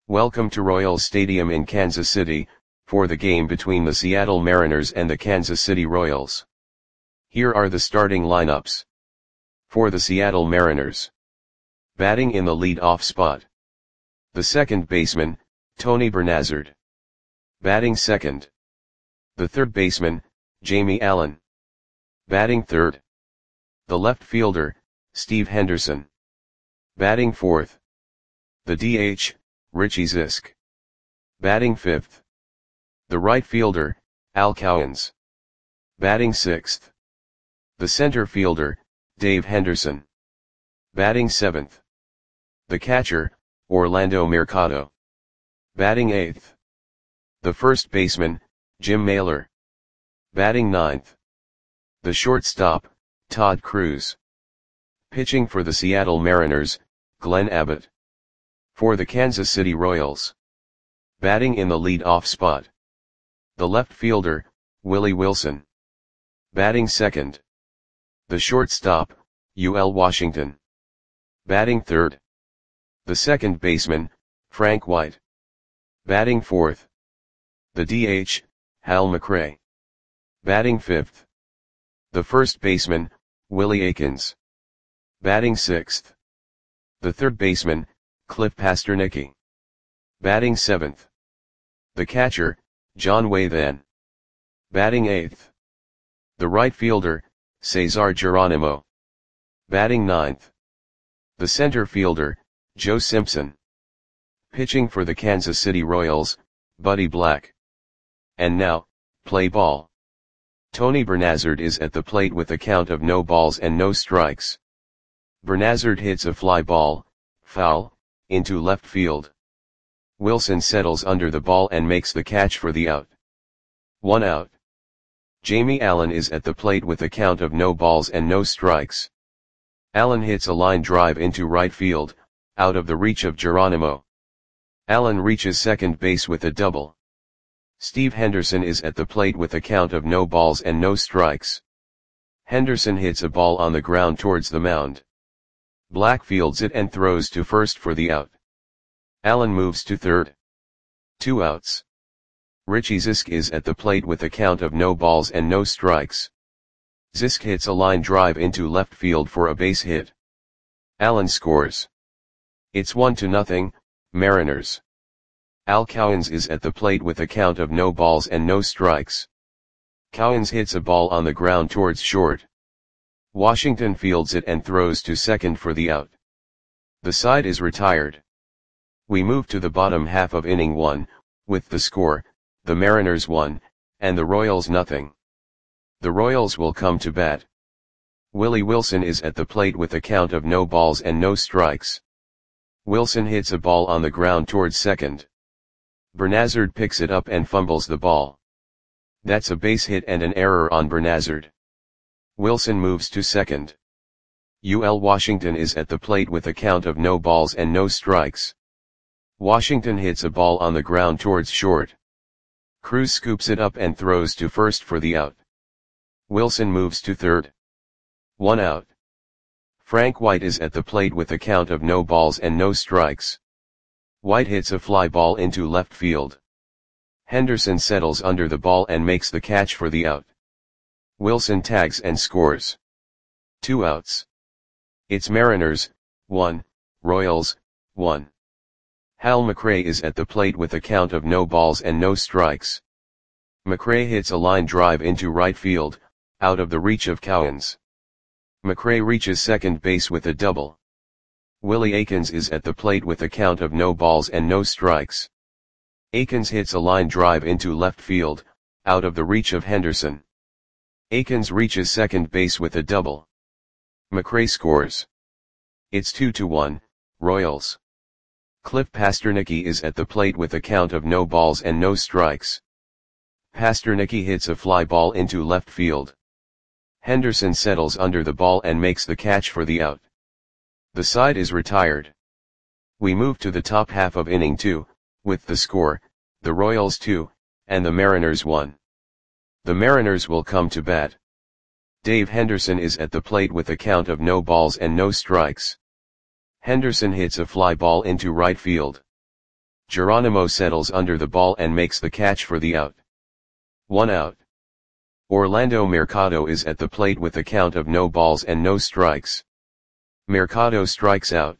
Welcome to Royals Stadium in Kansas City, for the game between the Seattle Mariners and the Kansas City Royals. Here are the starting lineups. For the Seattle Mariners. Batting in the lead-off spot. The second baseman, Tony Bernazard. Batting second. The third baseman, Jamie Allen. Batting third. The left fielder, Steve Henderson. Batting fourth. The DH, Richie Zisk. Batting fifth. The right fielder, Al Cowens. Batting sixth. The center fielder, Dave Henderson. Batting seventh. The catcher, Orlando Mercado. Batting eighth. The first baseman, Jim Mailer. Batting ninth. The shortstop, Todd Cruz. Pitching for the Seattle Mariners, Glenn Abbott. For the Kansas City Royals. Batting in the lead-off spot. The left fielder, Willie Wilson. Batting second. The shortstop, UL Washington. Batting third. The second baseman, Frank White. Batting fourth. The DH, Hal McRae. Batting fifth. The first baseman, Willie Aikens. Batting sixth. The third baseman, Cliff Pastornicki. Batting seventh. The catcher, John Wathan. Batting eighth. The right fielder, Cesar Geronimo. Batting ninth. The center fielder, Joe Simpson. Pitching for the Kansas City Royals, Buddy Black. And now, play ball. Tony Bernazard is at the plate with a count of no balls and no strikes. Bernazard hits a fly ball, foul, into left field. Wilson settles under the ball and makes the catch for the out. 1 out. Jamie Allen is at the plate with a count of no balls and no strikes. Allen hits a line drive into right field, out of the reach of Geronimo. Allen reaches second base with a double. Steve Henderson is at the plate with a count of no balls and no strikes. Henderson hits a ball on the ground towards the mound. Black fields it and throws to first for the out. Allen moves to third. 2 outs. Richie Zisk is at the plate with a count of no balls and no strikes. Zisk hits a line drive into left field for a base hit. Allen scores. It's 1-0, Mariners. Al Cowens is at the plate with a count of no balls and no strikes. Cowens hits a ball on the ground towards short. Washington fields it and throws to second for the out. The side is retired. We move to the bottom half of inning 1, with the score, the Mariners 1, and the Royals 0. The Royals will come to bat. Willie Wilson is at the plate with a count of no balls and no strikes. Wilson hits a ball on the ground towards second. Bernazard picks it up and fumbles the ball. That's a base hit and an error on Bernazard. Wilson moves to second. UL Washington is at the plate with a count of no balls and no strikes. Washington hits a ball on the ground towards short. Cruz scoops it up and throws to first for the out. Wilson moves to third. 1 out. Frank White is at the plate with a count of no balls and no strikes. White hits a fly ball into left field. Henderson settles under the ball and makes the catch for the out. Wilson tags and scores. 2 outs. It's Mariners 1, Royals 1. Hal McRae is at the plate with a count of no balls and no strikes. McRae hits a line drive into right field, out of the reach of Cowens. McRae reaches second base with a double. Willie Aikens is at the plate with a count of no balls and no strikes. Aikens hits a line drive into left field, out of the reach of Henderson. Aikens reaches second base with a double. McRae scores. It's 2-1, Royals. Cliff Pastornicki is at the plate with a count of no balls and no strikes. Pastornicki hits a fly ball into left field. Henderson settles under the ball and makes the catch for the out. The side is retired. We move to the top half of inning 2, with the score, the Royals 2, and the Mariners 1. The Mariners will come to bat. Dave Henderson is at the plate with a count of no balls and no strikes. Henderson hits a fly ball into right field. Geronimo settles under the ball and makes the catch for the out. 1 out. Orlando Mercado is at the plate with a count of no balls and no strikes. Mercado strikes out.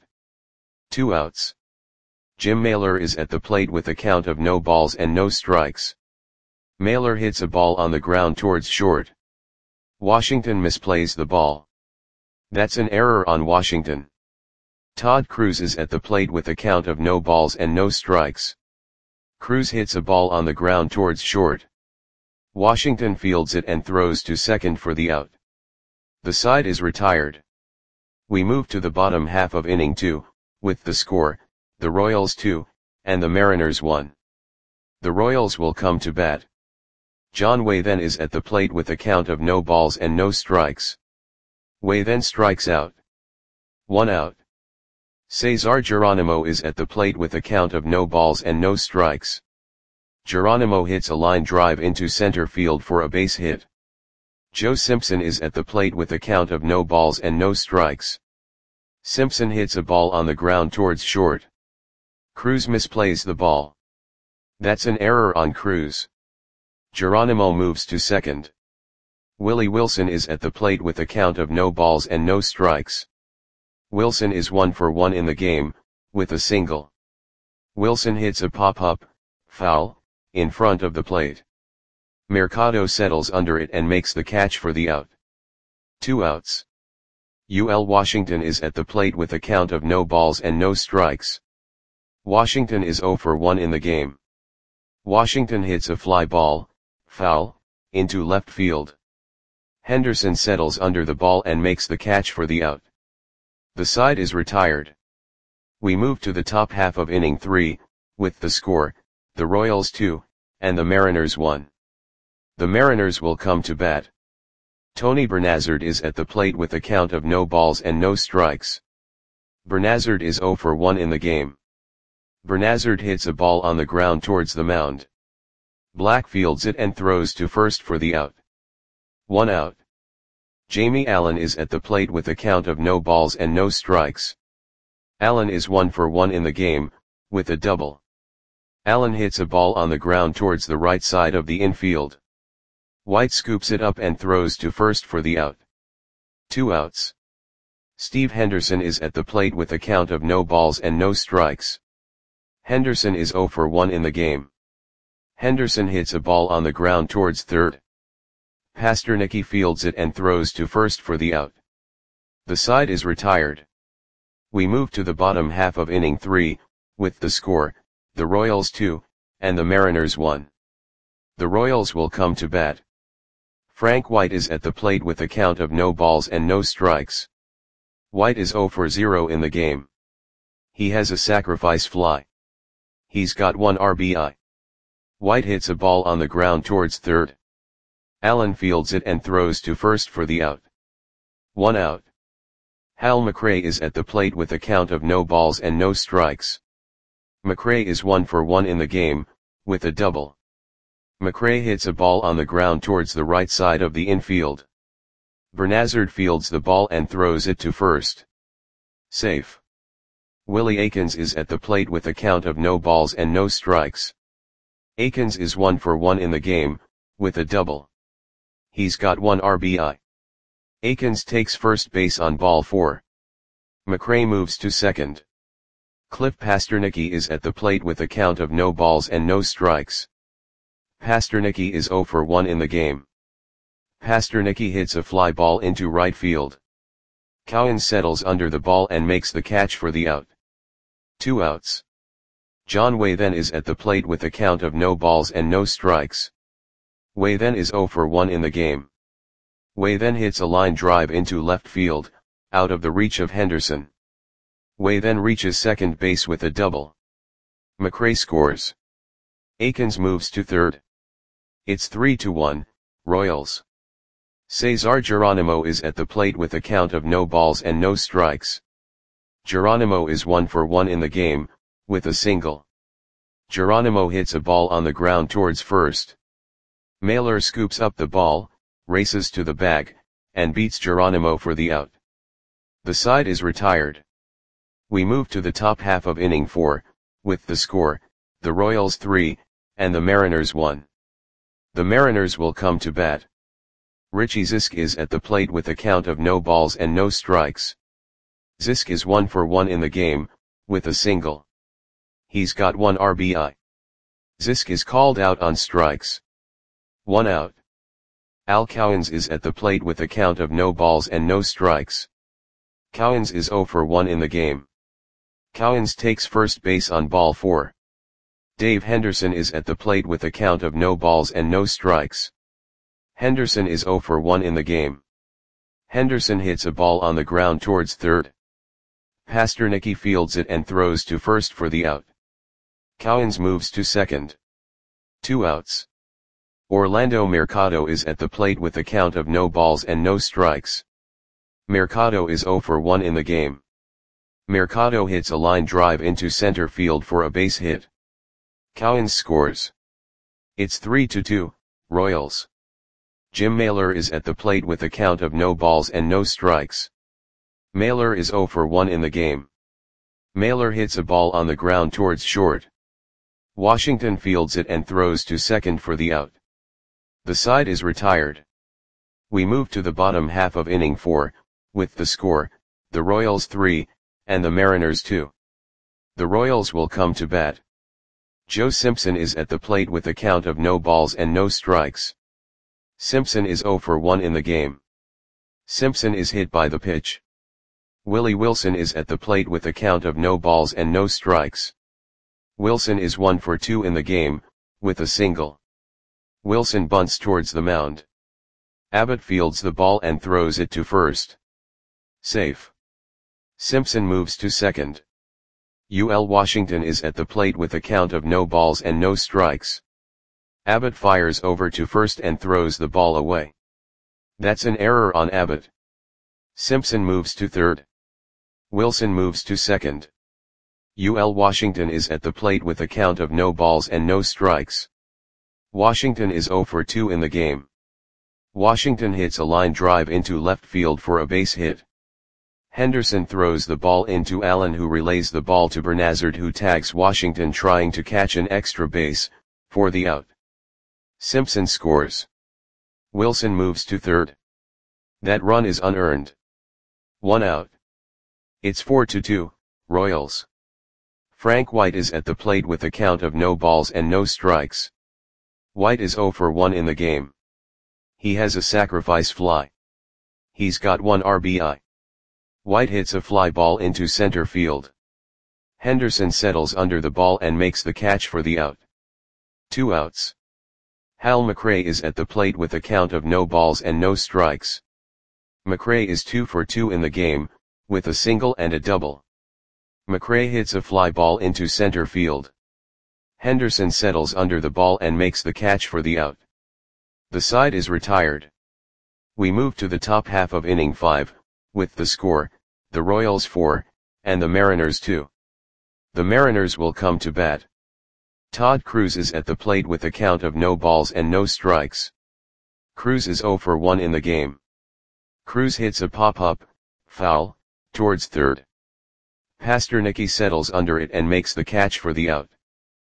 2 outs. Jim Mailer is at the plate with a count of no balls and no strikes. Mailer hits a ball on the ground towards short. Washington misplays the ball. That's an error on Washington. Todd Cruz is at the plate with a count of no balls and no strikes. Cruz hits a ball on the ground towards short. Washington fields it and throws to second for the out. The side is retired. We move to the bottom half of inning 2, with the score, the Royals 2, and the Mariners 1. The Royals will come to bat. John Way then is at the plate with a count of no balls and no strikes. Way then strikes out. 1 out. Cesar Geronimo is at the plate with a count of no balls and no strikes. Geronimo hits a line drive into center field for a base hit. Joe Simpson is at the plate with a count of no balls and no strikes. Simpson hits a ball on the ground towards short. Cruz misplays the ball. That's an error on Cruz. Geronimo moves to second. Willie Wilson is at the plate with a count of no balls and no strikes. Wilson is 1 for 1 in the game, with a single. Wilson hits a pop-up, foul, in front of the plate. Mercado settles under it and makes the catch for the out. 2 outs. UL Washington is at the plate with a count of no balls and no strikes. Washington is 0 for 1 in the game. Washington hits a fly ball, foul, into left field. Henderson settles under the ball and makes the catch for the out. The side is retired. We move to the top half of inning 3, with the score, the Royals 2, and the Mariners 1. The Mariners will come to bat. Tony Bernazard is at the plate with a count of no balls and no strikes. Bernazard is 0 for 1 in the game. Bernazard hits a ball on the ground towards the mound. Black fields it and throws to first for the out. 1 out. Jamie Allen is at the plate with a count of no balls and no strikes. Allen is 1 for 1 in the game, with a double. Allen hits a ball on the ground towards the right side of the infield. White scoops it up and throws to first for the out. 2 outs. Steve Henderson is at the plate with a count of no balls and no strikes. Henderson is 0 for 1 in the game. Henderson hits a ball on the ground towards third. Pastornicky fields it and throws to first for the out. The side is retired. We move to the bottom half of inning 3, with the score, the Royals 2, and the Mariners 1. The Royals will come to bat. Frank White is at the plate with a count of no balls and no strikes. White is 0 for 0 in the game. He has a sacrifice fly. He's got 1 RBI. White hits a ball on the ground towards third. Allen fields it and throws to first for the out. 1 out. Hal McRae is at the plate with a count of no balls and no strikes. McRae is 1 for 1 in the game, with a double. McRae hits a ball on the ground towards the right side of the infield. Bernazard fields the ball and throws it to first. Safe. Willie Aikens is at the plate with a count of no balls and no strikes. Aikens is 1 for 1 in the game, with a double. He's got 1 RBI. Aikens takes first base on ball 4. McRae moves to second. Cliff Pastornicky is at the plate with a count of no balls and no strikes. Pastornicky is 0 for 1 in the game. Pastornicky hits a fly ball into right field. Cowan settles under the ball and makes the catch for the out. 2 outs. John Way then is at the plate with a count of no balls and no strikes. Way then is 0 for 1 in the game. Way then hits a line drive into left field, out of the reach of Henderson. Way then reaches second base with a double. McRae scores. Aikens moves to third. It's 3-1, Royals. Cesar Geronimo is at the plate with a count of no balls and no strikes. Geronimo is 1 for 1 in the game, with a single. Geronimo hits a ball on the ground towards first. Mailer scoops up the ball, races to the bag, and beats Geronimo for the out. The side is retired. We move to the top half of inning 4, with the score, the Royals 3, and the Mariners 1. The Mariners will come to bat. Richie Zisk is at the plate with a count of no balls and no strikes. Zisk is 1 for 1 in the game, with a single. He's got 1 RBI. Zisk is called out on strikes. 1 out. Al Cowens is at the plate with a count of no balls and no strikes. Cowens is 0 for 1 in the game. Cowens takes first base on ball 4. Dave Henderson is at the plate with a count of no balls and no strikes. Henderson is 0 for 1 in the game. Henderson hits a ball on the ground towards third. Pasternaky fields it and throws to first for the out. Cowens moves to second. 2 outs. Orlando Mercado is at the plate with a count of no balls and no strikes. Mercado is 0 for 1 in the game. Mercado hits a line drive into center field for a base hit. Cowens scores. It's 3-2, Royals. Jim Mailer is at the plate with a count of no balls and no strikes. Mailer is 0 for 1 in the game. Mailer hits a ball on the ground towards short. Washington fields it and throws to second for the out. The side is retired. We move to the bottom half of inning 4, with the score, the Royals 3, and the Mariners 2. The Royals will come to bat. Joe Simpson is at the plate with a count of no balls and no strikes. Simpson is 0 for 1 in the game. Simpson is hit by the pitch. Willie Wilson is at the plate with a count of no balls and no strikes. Wilson is 1 for 2 in the game, with a single. Wilson bunts towards the mound. Abbott fields the ball and throws it to first. Safe. Simpson moves to second. UL Washington is at the plate with a count of no balls and no strikes. Abbott fires over to first and throws the ball away. That's an error on Abbott. Simpson moves to third. Wilson moves to second. UL Washington is at the plate with a count of no balls and no strikes. Washington is 0 for 2 in the game. Washington hits a line drive into left field for a base hit. Henderson throws the ball into Allen, who relays the ball to Bernazard, who tags Washington trying to catch an extra base, for the out. Simpson scores. Wilson moves to third. That run is unearned. 1 out. It's 4-2, Royals. Frank White is at the plate with a count of no balls and no strikes. White is 0 for 1 in the game. He has a sacrifice fly. He's got 1 RBI. White hits a fly ball into center field. Henderson settles under the ball and makes the catch for the out. 2 outs. Hal McRae is at the plate with a count of no balls and no strikes. McRae is 2 for 2 in the game, with a single and a double. McRae hits a fly ball into center field. Henderson settles under the ball and makes the catch for the out. The side is retired. We move to the top half of inning 5, with the score, the Royals 4, and the Mariners 2. The Mariners will come to bat. Todd Cruz is at the plate with a count of no balls and no strikes. Cruz is 0 for 1 in the game. Cruz hits a pop-up, foul, towards third. Pasternaky settles under it and makes the catch for the out.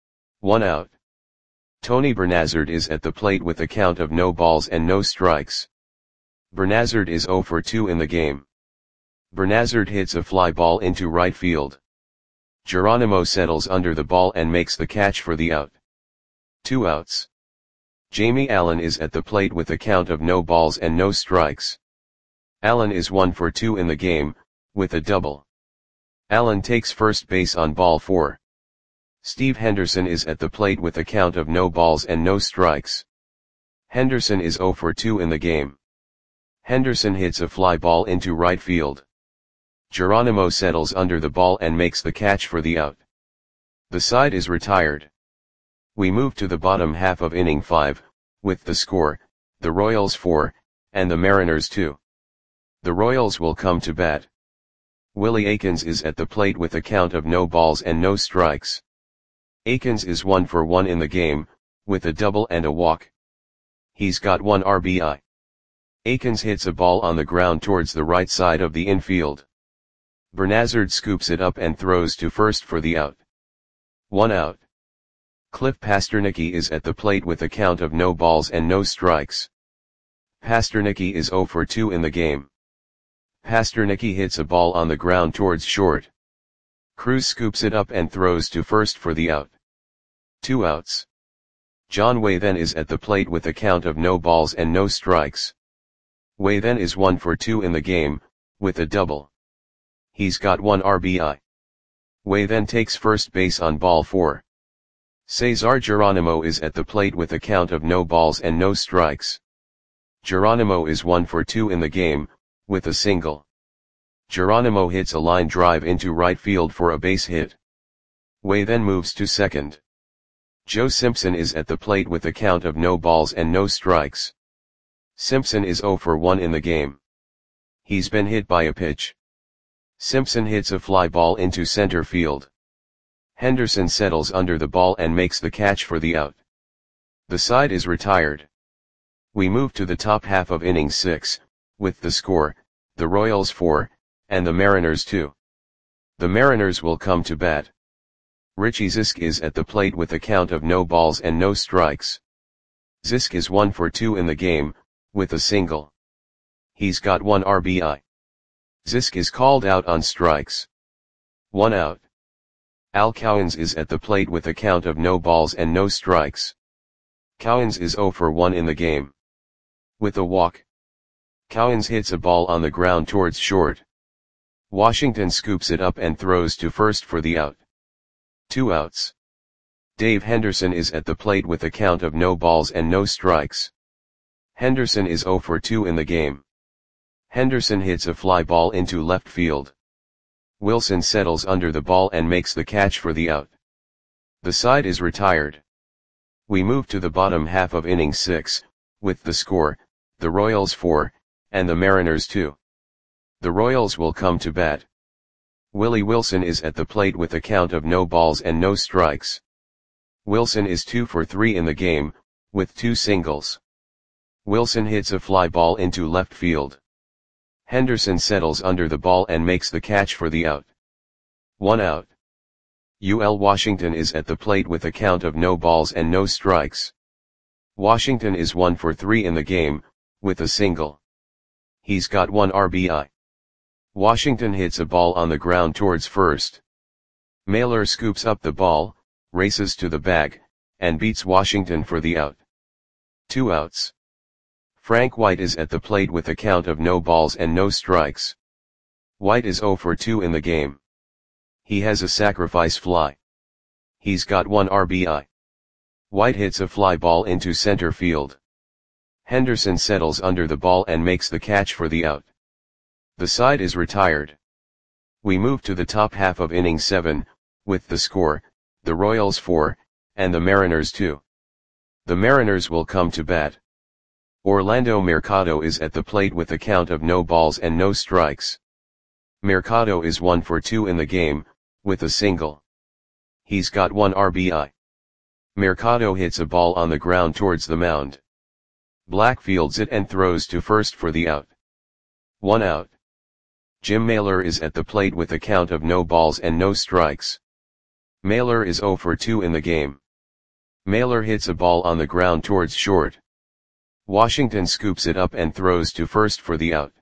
1 out. Tony Bernazard is at the plate with a count of no balls and no strikes. Bernazard is 0 for 2 in the game. Bernazard hits a fly ball into right field. Geronimo settles under the ball and makes the catch for the out. 2 outs. Jamie Allen is at the plate with a count of no balls and no strikes. Allen is 1 for 2 in the game, with a double. Allen takes first base on ball 4. Steve Henderson is at the plate with a count of no balls and no strikes. Henderson is 0 for 2 in the game. Henderson hits a fly ball into right field. Geronimo settles under the ball and makes the catch for the out. The side is retired. We move to the bottom half of inning 5, with the score, the Royals 4, and the Mariners 2. The Royals will come to bat. Willie Aikens is at the plate with a count of no balls and no strikes. Aikens is 1 for 1 in the game, with a double and a walk. He's got 1 RBI. Aikens hits a ball on the ground towards the right side of the infield. Bernazard scoops it up and throws to first for the out. 1 out. Cliff Pastornicky is at the plate with a count of no balls and no strikes. Pastornicky is 0 for 2 in the game. Pastornicky hits a ball on the ground towards short. Cruz scoops it up and throws to first for the out. 2 outs. John Waythen is at the plate with a count of no balls and no strikes. Waythen is 1 for 2 in the game, with a double. He's got 1 RBI. Waythen takes first base on ball 4. Cesar Geronimo is at the plate with a count of no balls and no strikes. Geronimo is 1 for 2 in the game, with a single. Geronimo hits a line drive into right field for a base hit. Waythen moves to second. Joe Simpson is at the plate with a count of no balls and no strikes. Simpson is 0 for 1 in the game. He's been hit by a pitch. Simpson hits a fly ball into center field. Henderson settles under the ball and makes the catch for the out. The side is retired. We move to the top half of inning 6, with the score, the Royals 4, and the Mariners 2. The Mariners will come to bat. Richie Zisk is at the plate with a count of no balls and no strikes. Zisk is 1 for 2 in the game, with a single. He's got 1 RBI. Zisk is called out on strikes. 1 out. Al Cowens is at the plate with a count of no balls and no strikes. Cowens is 0 for 1 in the game. With a walk. Cowens hits a ball on the ground towards short. Washington scoops it up and throws to first for the out. 2 outs. Dave Henderson is at the plate with a count of no balls and no strikes. Henderson is 0 for 2 in the game. Henderson hits a fly ball into left field. Wilson settles under the ball and makes the catch for the out. The side is retired. We move to the bottom half of inning 6, with the score, the Royals 4, and the Mariners 2. The Royals will come to bat. Willie Wilson is at the plate with a count of no balls and no strikes. Wilson is 2 for 3 in the game, with 2 singles. Wilson hits a fly ball into left field. Henderson settles under the ball and makes the catch for the out. 1 out. UL Washington is at the plate with a count of no balls and no strikes. Washington is 1 for 3 in the game, with a single. He's got 1 RBI. Washington hits a ball on the ground towards first. Mailer scoops up the ball, races to the bag, and beats Washington for the out. 2 outs. Frank White is at the plate with a count of no balls and no strikes. White is 0 for 2 in the game. He has a sacrifice fly. He's got 1 RBI. White hits a fly ball into center field. Henderson settles under the ball and makes the catch for the out. The side is retired. We move to the top half of inning 7, with the score, the Royals 4, and the Mariners 2. The Mariners will come to bat. Orlando Mercado is at the plate with a count of no balls and no strikes. Mercado is 1 for 2 in the game, with a single. He's got 1 RBI. Mercado hits a ball on the ground towards the mound. Black fields it and throws to first for the out. 1 out. Jim Mailer is at the plate with a count of no balls and no strikes. Mailer is 0 for 2 in the game. Mailer hits a ball on the ground towards short. Washington scoops it up and throws to first for the out.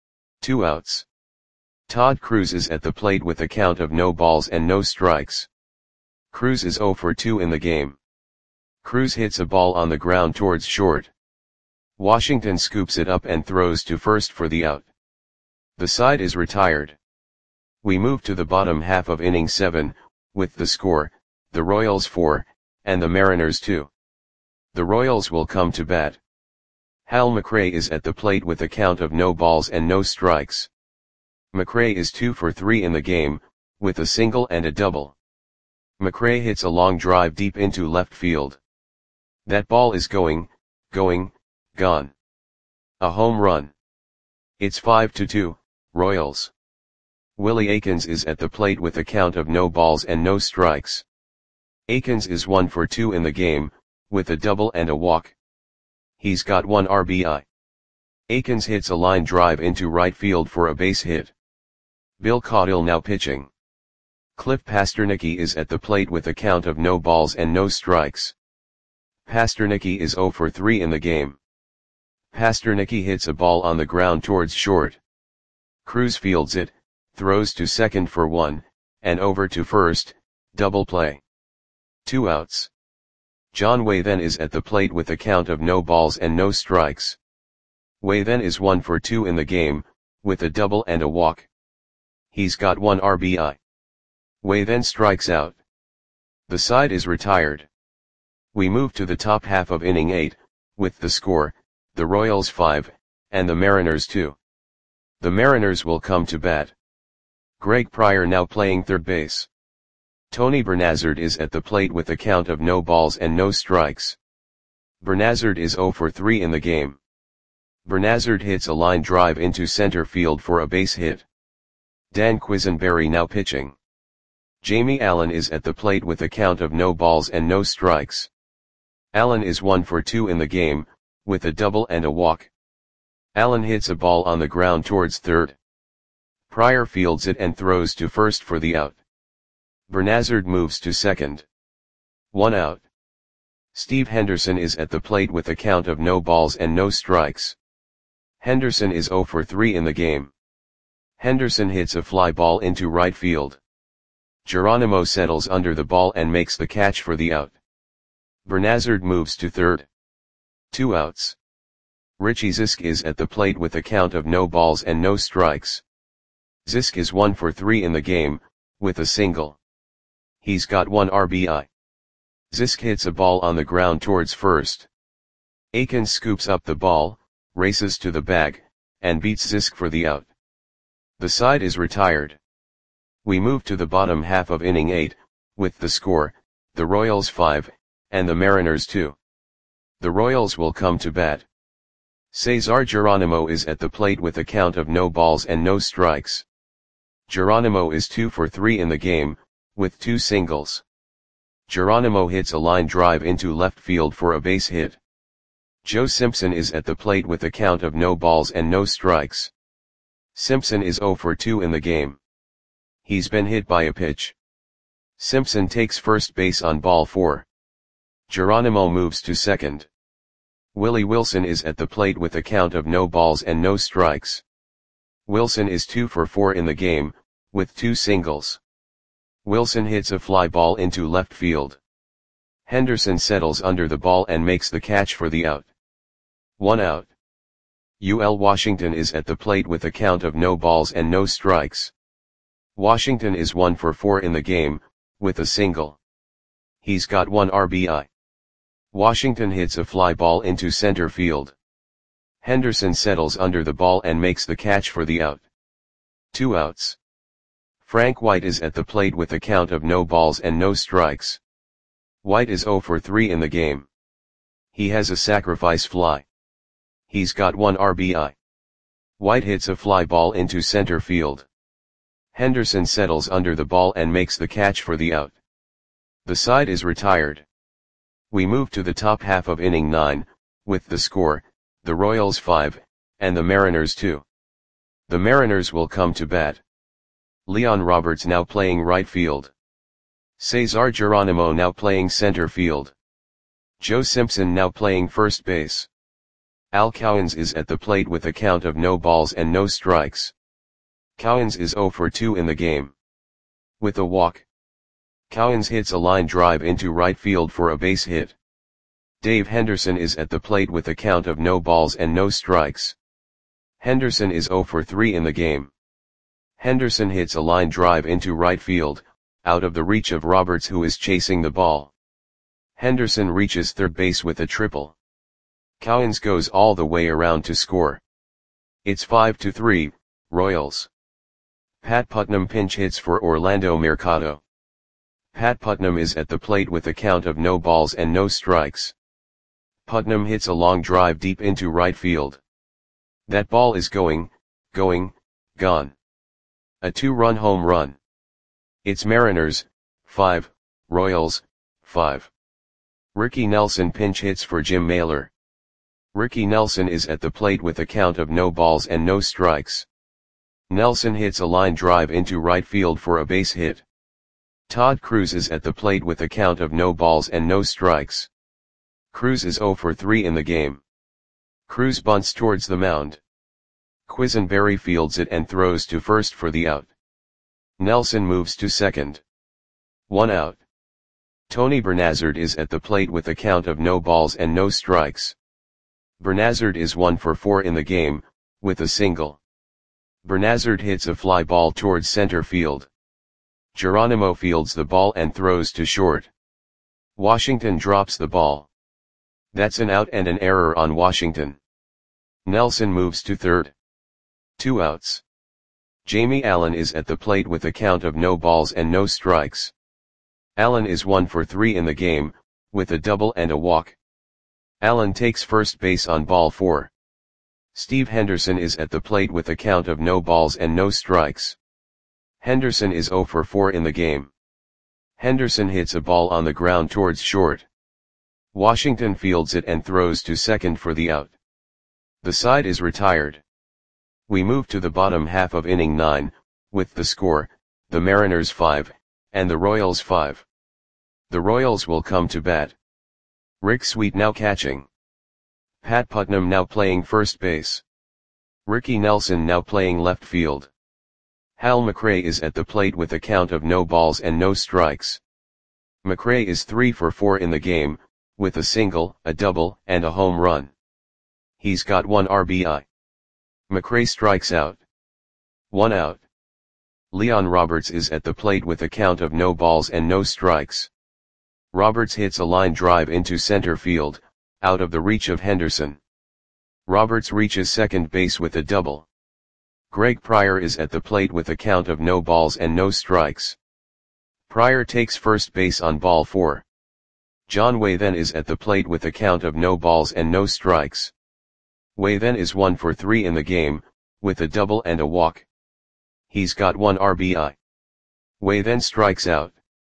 2 outs. Todd Cruz is at the plate with a count of no balls and no strikes. Cruz is 0 for 2 in the game. Cruz hits a ball on the ground towards short. Washington scoops it up and throws to first for the out. The side is retired. We move to the bottom half of inning 7, with the score, the Royals 4, and the Mariners 2. The Royals will come to bat. Hal McRae is at the plate with a count of no balls and no strikes. McRae is 2 for 3 in the game, with a single and a double. McRae hits a long drive deep into left field. That ball is gone. A home run. It's 5-2, Royals. Willie Aikens is at the plate with a count of no balls and no strikes. Aikens is 1 for 2 in the game, with a double and a walk. He's got 1 RBI. Aikens hits a line drive into right field for a base hit. Bill Caudill now pitching. Cliff Pastornicki is at the plate with a count of no balls and no strikes. Pastornicki is 0 for 3 in the game. Pastornicki hits a ball on the ground towards short. Cruz fields it, throws to second for 1, and over to first, double play. 2 outs. John Waythen is at the plate with a count of no balls and no strikes. Waythen is 1 for 2 in the game, with a double and a walk. He's got 1 RBI. Waythen strikes out. The side is retired. We move to the top half of inning 8, with the score, the Royals 5, and the Mariners 2. The Mariners will come to bat. Greg Pryor now playing third base. Tony Bernazard is at the plate with a count of no balls and no strikes. Bernazard is 0 for 3 in the game. Bernazard hits a line drive into center field for a base hit. Dan Quisenberry now pitching. Jamie Allen is at the plate with a count of no balls and no strikes. Allen is 1 for 2 in the game, with a double and a walk. Allen hits a ball on the ground towards third. Pryor fields it and throws to first for the out. Bernazard moves to second. 1 out. Steve Henderson is at the plate with a count of no balls and no strikes. Henderson is 0 for 3 in the game. Henderson hits a fly ball into right field. Geronimo settles under the ball and makes the catch for the out. Bernazard moves to third. 2 outs. Richie Zisk is at the plate with a count of no balls and no strikes. Zisk is 1 for 3 in the game, with a single. He's got 1 RBI. Zisk hits a ball on the ground towards first. Akins scoops up the ball, races to the bag, and beats Zisk for the out. The side is retired. We move to the bottom half of inning 8, with the score, the Royals 5, and the Mariners 2. The Royals will come to bat. Cesar Geronimo is at the plate with a count of no balls and no strikes. Geronimo is 2 for 3 in the game, with 2 singles. Geronimo hits a line drive into left field for a base hit. Joe Simpson is at the plate with a count of no balls and no strikes. Simpson is 0 for 2 in the game. He's been hit by a pitch. Simpson takes first base on ball 4. Geronimo moves to second. Willie Wilson is at the plate with a count of no balls and no strikes. Wilson is 2 for 4 in the game, with 2 singles. Wilson hits a fly ball into left field. Henderson settles under the ball and makes the catch for the out. 1 out. UL Washington is at the plate with a count of no balls and no strikes. Washington is 1 for 4 in the game, with a single. He's got 1 RBI. Washington hits a fly ball into center field. Henderson settles under the ball and makes the catch for the out. 2 outs. Frank White is at the plate with a count of no balls and no strikes. White is 0 for 3 in the game. He has a sacrifice fly. He's got 1 RBI. White hits a fly ball into center field. Henderson settles under the ball and makes the catch for the out. The side is retired. We move to the top half of inning 9, with the score, the Royals 5, and the Mariners 2. The Mariners will come to bat. Leon Roberts now playing right field. Cesar Geronimo now playing center field. Joe Simpson now playing first base. Al Cowens is at the plate with a count of no balls and no strikes. Cowens is 0 for 2 in the game. With a walk. Cowens hits a line drive into right field for a base hit. Dave Henderson is at the plate with a count of no balls and no strikes. Henderson is 0 for 3 in the game. Henderson hits a line drive into right field, out of the reach of Roberts who is chasing the ball. Henderson reaches third base with a triple. Cowens goes all the way around to score. It's 5-3, Royals. Pat Putnam pinch hits for Orlando Mercado. Pat Putnam is at the plate with a count of no balls and no strikes. Putnam hits a long drive deep into right field. That ball is gone. A 2-run home run. It's Mariners, 5, Royals, 5. Ricky Nelson pinch hits for Jim Mailer. Ricky Nelson is at the plate with a count of no balls and no strikes. Nelson hits a line drive into right field for a base hit. Todd Cruz is at the plate with a count of no balls and no strikes. Cruz is 0 for 3 in the game. Cruz bunts towards the mound. Quisenberry fields it and throws to first for the out. Nelson moves to second. 1 out. Tony Bernazard is at the plate with a count of no balls and no strikes. Bernazard is 1 for 4 in the game, with a single. Bernazard hits a fly ball towards center field. Geronimo fields the ball and throws to short. Washington drops the ball. That's an out and an error on Washington. Nelson moves to third. 2 outs. Jamie Allen is at the plate with a count of no balls and no strikes. Allen is 1 for 3 in the game, with a double and a walk. Allen takes first base on ball 4. Steve Henderson is at the plate with a count of no balls and no strikes. Henderson is 0 for 4 in the game. Henderson hits a ball on the ground towards short. Washington fields it and throws to second for the out. The side is retired. We move to the bottom half of inning 9, with the score, the Mariners 5, and the Royals 5. The Royals will come to bat. Rick Sweet now catching. Pat Putnam now playing first base. Ricky Nelson now playing left field. Hal McRae is at the plate with a count of no balls and no strikes. McRae is 3 for 4 in the game, with a single, a double, and a home run. He's got 1 RBI. McRae strikes out. 1 out. Leon Roberts is at the plate with a count of no balls and no strikes. Roberts hits a line drive into center field, out of the reach of Henderson. Roberts reaches second base with a double. Greg Pryor is at the plate with a count of no balls and no strikes. Pryor takes first base on ball 4. John Way then is at the plate with a count of no balls and no strikes. Way then is 1 for 3 in the game, with a double and a walk. He's got 1 RBI. Way then strikes out.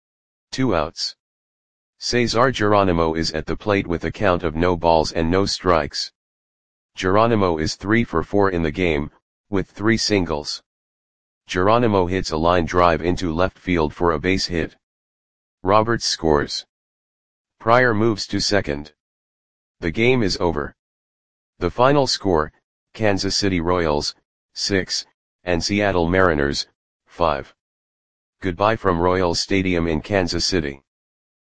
2 outs. Cesar Geronimo is at the plate with a count of no balls and no strikes. Geronimo is 3 for 4 in the game, with 3 singles. Geronimo hits a line drive into left field for a base hit. Roberts scores. Pryor moves to second. The game is over. The final score, Kansas City Royals, 6, and Seattle Mariners, 5. Goodbye from Royals Stadium in Kansas City.